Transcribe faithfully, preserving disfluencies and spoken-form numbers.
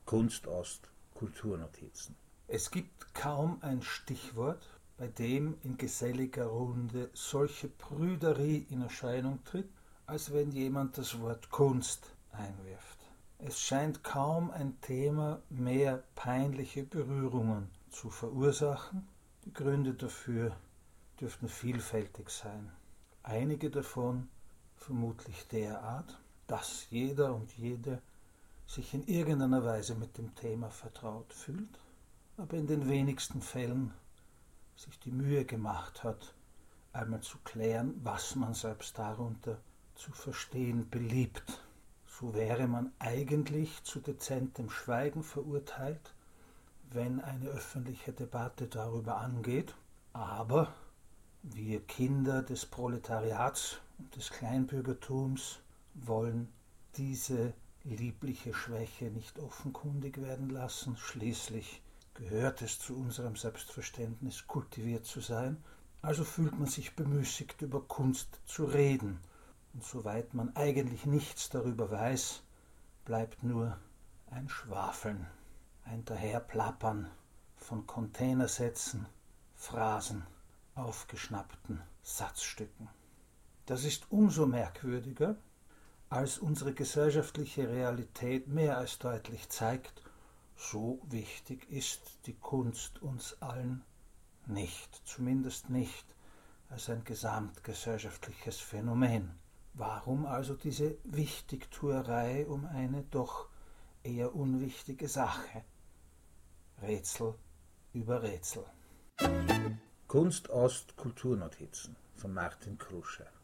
Kunst Ost Kulturnotizen. Es gibt kaum ein Stichwort, bei dem in geselliger Runde solche Prüderie in Erscheinung tritt, als wenn jemand das Wort Kunst einwirft. Es scheint kaum ein Thema mehr peinliche Berührungen zu verursachen. Die Gründe dafür dürften vielfältig sein. Einige davon vermutlich derart, dass jeder und jede sich in irgendeiner Weise mit dem Thema vertraut fühlt, aber in den wenigsten Fällen sich die Mühe gemacht hat, einmal zu klären, was man selbst darunter zu verstehen beliebt. So wäre man eigentlich zu dezentem Schweigen verurteilt, wenn eine öffentliche Debatte darüber angeht, aber wir Kinder des Proletariats und des Kleinbürgertums wollen diese liebliche Schwäche nicht offenkundig werden lassen. Schließlich gehört es zu unserem Selbstverständnis, kultiviert zu sein. Also fühlt man sich bemüßigt, über Kunst zu reden. Und soweit man eigentlich nichts darüber weiß, bleibt nur ein Schwafeln, ein Daherplappern von Containersätzen, Phrasen, aufgeschnappten Satzstücken. Das ist umso merkwürdiger, als unsere gesellschaftliche Realität mehr als deutlich zeigt, so wichtig ist die Kunst uns allen nicht, zumindest nicht als ein gesamtgesellschaftliches Phänomen. Warum also diese Wichtigtuerei um eine doch eher unwichtige Sache? Rätsel über Rätsel. Kunst Ost Kulturnotizen von Martin Krusche.